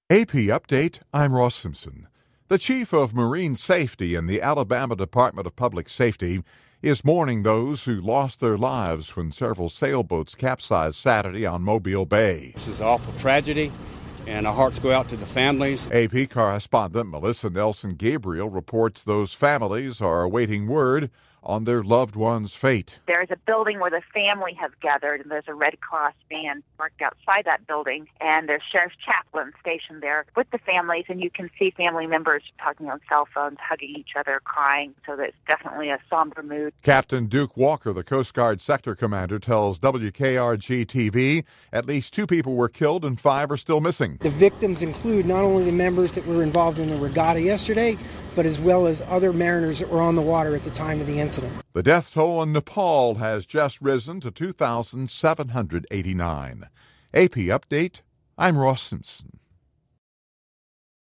AP Update, I'm Ross Simpson. The chief of marine safety in the Alabama Department of Public Safety is mourning those who lost their lives when several sailboats capsized Saturday on Mobile Bay. This is an awful tragedy, and our hearts go out to the families. AP correspondent Melissa Nelson Gabriel reports those families are awaiting word on their loved one's fate. There's a building where the family has gathered, and there's a Red Cross van parked outside that building, and there's sheriff's chaplain stationed there with the families, and you can see family members talking on cell phones, hugging each other, crying, so it's definitely a somber mood. Captain Duke Walker, the Coast Guard sector commander, tells WKRG-TV at least 2 people were killed and 5 are still missing. The victims include not only the members that were involved in the regatta yesterday, but as well as other mariners that were on the water at the time of the incident. The death toll in Nepal has just risen to 2,789. AP Update, I'm Ross Simpson.